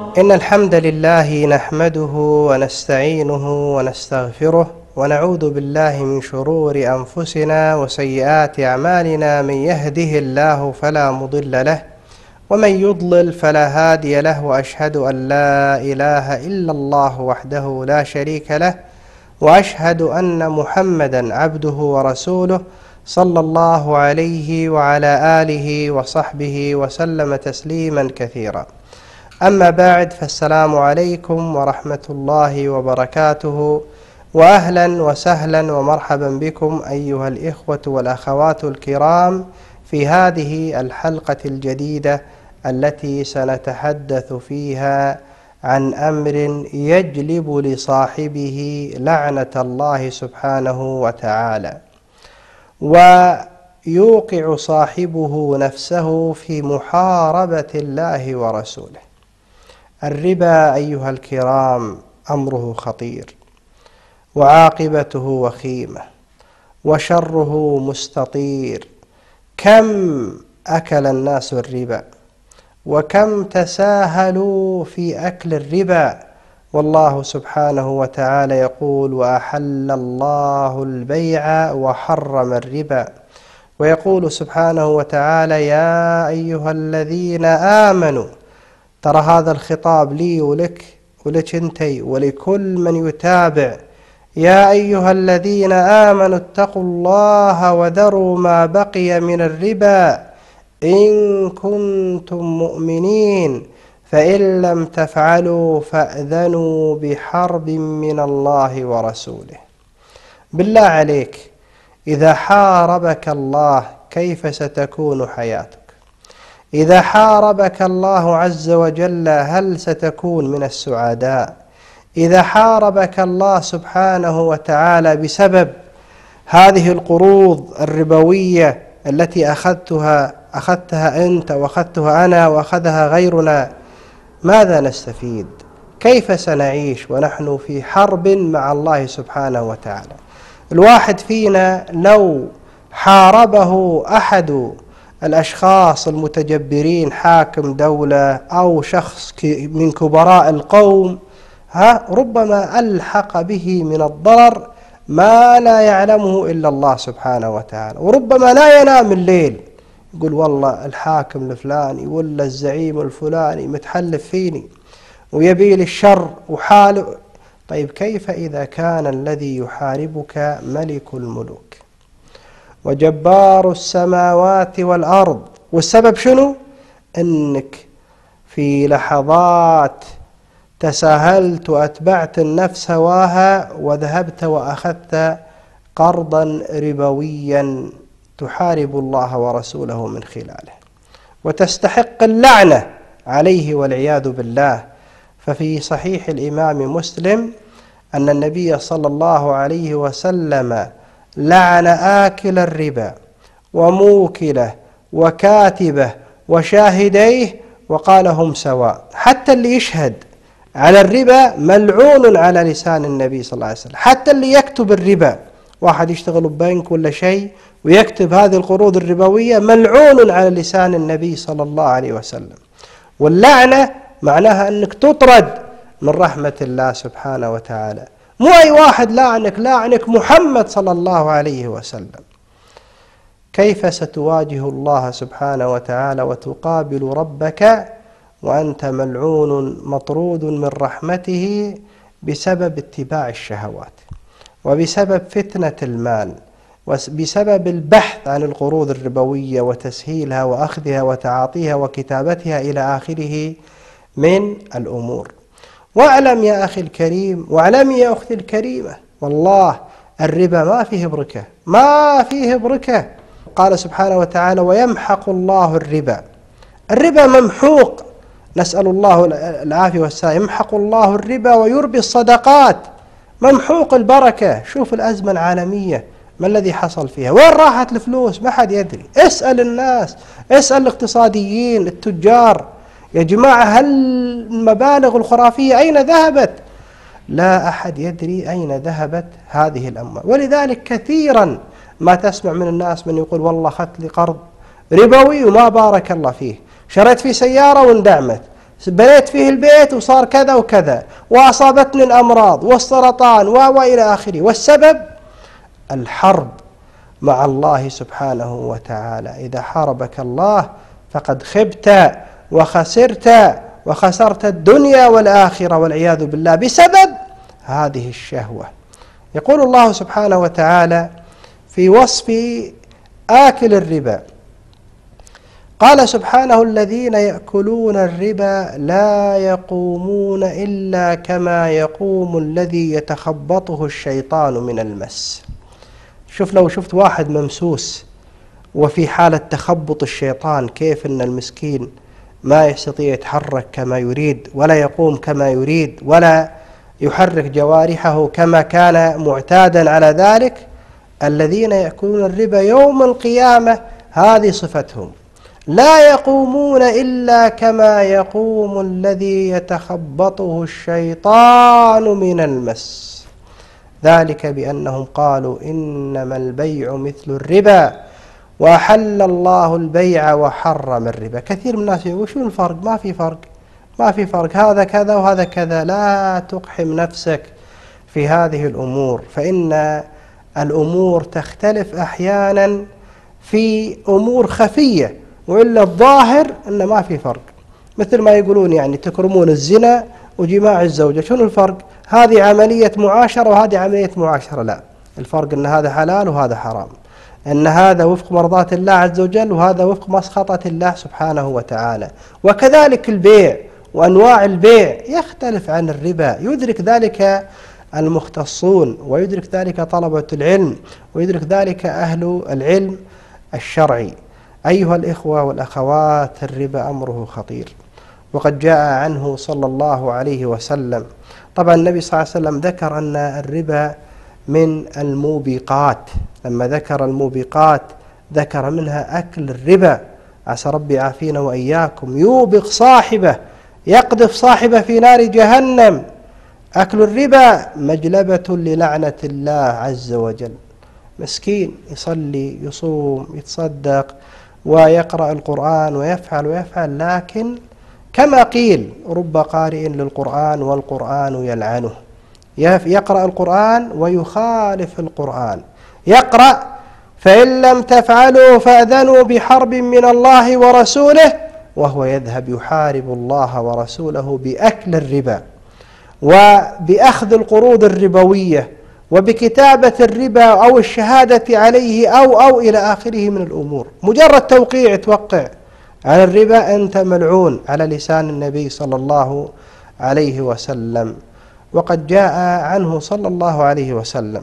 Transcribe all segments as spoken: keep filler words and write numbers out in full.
إن الحمد لله نحمده ونستعينه ونستغفره ونعوذ بالله من شرور أنفسنا وسيئات أعمالنا. من يهده الله فلا مضل له ومن يضلل فلا هادي له، وأشهد أن لا إله إلا الله وحده لا شريك له، وأشهد أن محمدا عبده ورسوله صلى الله عليه وعلى آله وصحبه وسلم تسليما كثيرا. أما بعد، فالسلام عليكم ورحمة الله وبركاته، وأهلا وسهلا ومرحبا بكم أيها الإخوة والأخوات الكرام في هذه الحلقة الجديدة التي سنتحدث فيها عن أمر يجلب لصاحبه لعنة الله سبحانه وتعالى، ويوقع صاحبه نفسه في محاربة الله ورسوله. الربا أيها الكرام أمره خطير، وعاقبته وخيمة، وشره مستطير. كم أكل الناس الربا، وكم تساهلوا في أكل الربا، والله سبحانه وتعالى يقول: وأحل الله البيع وحرم الربا. ويقول سبحانه وتعالى: يا أيها الذين آمنوا. ترى هذا الخطاب لي ولك ولك انتي ولكل من يتابع. يا أيها الذين آمنوا اتقوا الله وذروا ما بقي من الربا إن كنتم مؤمنين، فإن لم تفعلوا فأذنوا بحرب من الله ورسوله. بالله عليك، إذا حاربك الله كيف ستكون حياتك؟ إذا حاربك الله عز وجل هل ستكون من السعداء؟ إذا حاربك الله سبحانه وتعالى بسبب هذه القروض الربوية التي أخذتها أخذتها أنت وأخذتها أنا وأخذها غيرنا، ماذا نستفيد؟ كيف سنعيش ونحن في حرب مع الله سبحانه وتعالى؟ الواحد فينا لو حاربه أحد الأشخاص المتجبرين، حاكم دولة أو شخص من كبراء القوم، ها ربما ألحق به من الضرر ما لا يعلمه إلا الله سبحانه وتعالى. وربما لا ينام الليل، يقول والله الحاكم الفلاني ولا الزعيم الفلاني متحلف فيني ويبي لي الشر وحاله. طيب كيف إذا كان الذي يحاربك ملك الملوك وجبار السماوات والأرض؟ والسبب شنو؟ أنك في لحظات تساهلت وأتبعت النفس هواها وذهبت وأخذت قرضا ربويا تحارب الله ورسوله من خلاله، وتستحق اللعنة عليه والعياذ بالله. ففي صحيح الإمام مسلم أن النبي صلى الله عليه وسلم لعن آكل الربا وموكله وكاتبه وشاهديه، وقال: هم سواء. حتى اللي يشهد على الربا ملعون على لسان النبي صلى الله عليه وسلم، حتى اللي يكتب الربا، واحد يشتغل ببنك ولا شيء ويكتب هذه القروض الربوية، ملعون على لسان النبي صلى الله عليه وسلم. واللعنة معناها أنك تطرد من رحمة الله سبحانه وتعالى. مو أي واحد لاعنك، لاعنك محمد صلى الله عليه وسلم. كيف ستواجه الله سبحانه وتعالى وتقابل ربك وأنت ملعون مطرود من رحمته بسبب اتباع الشهوات، وبسبب فتنة المال، وبسبب البحث عن القروض الربوية وتسهيلها وأخذها وتعاطيها وكتابتها إلى آخره من الأمور. واعلم يا أخي الكريم، واعلمي يا أختي الكريمة، والله الربا ما فيه بركة، ما فيه بركة. قال سبحانه وتعالى: ويمحق الله الربا. الربا ممحوق، نسأل الله العافية والسلامة. يمحق الله الربا ويربي الصدقات، ممحوق البركة. شوف الأزمة العالمية ما الذي حصل فيها، وين راحت الفلوس؟ ما حد يدري. اسأل الناس، اسأل الاقتصاديين التجار، يا جماعة هل المبالغ الخرافية أين ذهبت؟ لا أحد يدري أين ذهبت هذه الأموال. ولذلك كثيرا ما تسمع من الناس من يقول والله أخذت لي قرض ربوي وما بارك الله فيه، شريت في سيارة واندعمت، بنيت فيه البيت وصار كذا وكذا، وأصابتني الأمراض والسرطان وإلى آخره، والسبب الحرب مع الله سبحانه وتعالى. إذا حاربك الله فقد خبت وخسرت، وخسرت الدنيا والآخرة والعياذ بالله بسبب هذه الشهوة. يقول الله سبحانه وتعالى في وصف آكل الربا، قال سبحانه: الذين يأكلون الربا لا يقومون إلا كما يقوم الذي يتخبطه الشيطان من المس. شوف، لو شفت واحد ممسوس وفي حالة تخبط الشيطان، كيف أن المسكين ما يستطيع يتحرك كما يريد، ولا يقوم كما يريد، ولا يحرك جوارحه كما كان معتادا على ذلك. الذين يأكلون الربا يوم القيامة هذه صفتهم: لا يقومون إلا كما يقوم الذي يتخبطه الشيطان من المس، ذلك بأنهم قالوا إنما البيع مثل الربا وأحل الله البيع وحرم الربا. كثير من الناس يقول: شو الفرق؟ ما في فرق، ما في فرق، هذا كذا وهذا كذا. لا تقحم نفسك في هذه الأمور، فإن الأمور تختلف أحيانا في أمور خفية، وإلا الظاهر أن ما في فرق. مثل ما يقولون يعني تكرمون الزنا وجماع الزوجة، شنو الفرق؟ هذه عملية معاشرة وهذه عملية معاشرة. لا، الفرق أن هذا حلال وهذا حرام، أن هذا وفق مرضاة الله عز وجل وهذا وفق مسخطة الله سبحانه وتعالى. وكذلك البيع وأنواع البيع يختلف عن الربا، يدرك ذلك المختصون، ويدرك ذلك طلبة العلم، ويدرك ذلك أهل العلم الشرعي. أيها الإخوة والأخوات، الربا أمره خطير، وقد جاء عنه صلى الله عليه وسلم. طبعا النبي صلى الله عليه وسلم ذكر أن الربا من الموبقات، لما ذكر الموبقات ذكر منها أكل الربا. عسى ربي يعافينا وإياكم. يوبق صاحبه، يقذف صاحبه في نار جهنم. أكل الربا مجلبة للعنة الله عز وجل. مسكين يصلي يصوم يتصدق ويقرأ القرآن ويفعل ويفعل، لكن كما قيل: رب قارئ للقرآن والقرآن يلعنه. يقرأ القرآن ويخالف القرآن، يقرأ: فإن لم تفعلوا فأذنوا بحرب من الله ورسوله، وهو يذهب يحارب الله ورسوله بأكل الربا وبأخذ القروض الربوية وبكتابة الربا أو الشهادة عليه أو أو إلى آخره من الأمور. مجرد توقيع توقع على الربا أنت ملعون، على لسان النبي صلى الله عليه وسلم. وقد جاء عنه صلى الله عليه وسلم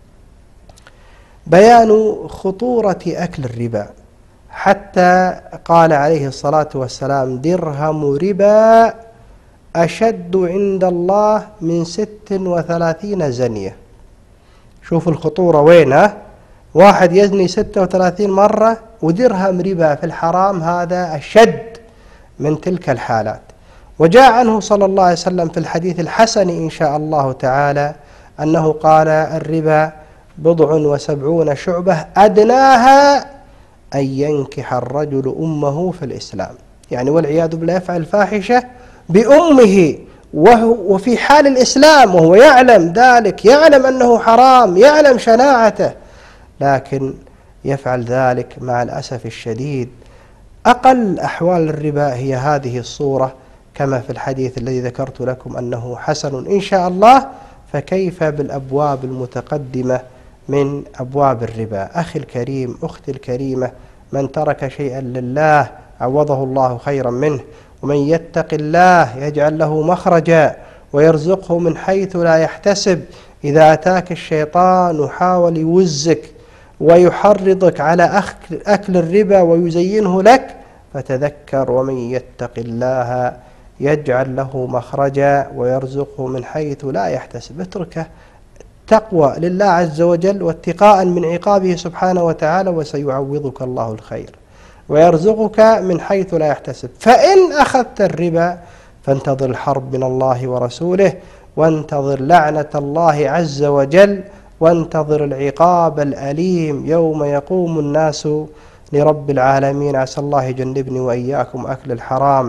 بيان خطورة أكل الربا، حتى قال عليه الصلاة والسلام: درهم ربا أشد عند الله من ست وثلاثين زنية. شوف الخطورة وين. واحد يزني ستة وثلاثين مرة، ودرهم ربا في الحرام هذا أشد من تلك الحالات. وجاء عنه صلى الله عليه وسلم في الحديث الحسن إن شاء الله تعالى أنه قال: الربا بضع وسبعون شعبة أدناها أن ينكح الرجل أمه في الإسلام. يعني والعياذ بالله يفعل الفاحشة بأمه وهو وفي حال الإسلام، وهو يعلم ذلك، يعلم أنه حرام، يعلم شناعته، لكن يفعل ذلك مع الأسف الشديد. أقل أحوال الربا هي هذه الصورة، كما في الحديث الذي ذكرت لكم أنه حسن إن شاء الله. فكيف بالأبواب المتقدمة من أبواب الربا؟ أخي الكريم، أختي الكريمة، من ترك شيئا لله عوضه الله خيرا منه، ومن يتق الله يجعل له مخرجا ويرزقه من حيث لا يحتسب. إذا أتاك الشيطان وحاول يوزك ويحرضك على أكل الربا ويزينه لك، فتذكر: ومن يتق الله يجعل له مخرجا ويرزقه من حيث لا يحتسب. اتركه، تقوى لله عز وجل واتقاء من عقابه سبحانه وتعالى، وسيعوضك الله الخير ويرزقك من حيث لا يحتسب. فإن أخذت الربا فانتظر الحرب من الله ورسوله، وانتظر لعنة الله عز وجل، وانتظر العقاب الأليم يوم يقوم الناس لرب العالمين. عسى الله يجنبني وإياكم أكل الحرام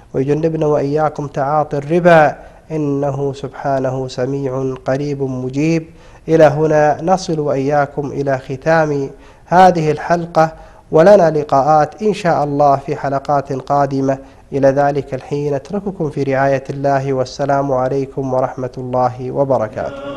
ويجنبنا وإياكم تعاطي الربا، إنه سبحانه سميع قريب مجيب. إلى هنا نصل وإياكم إلى ختام هذه الحلقة، ولنا لقاءات إن شاء الله في حلقات قادمة. إلى ذلك الحين أترككم في رعاية الله، والسلام عليكم ورحمة الله وبركاته.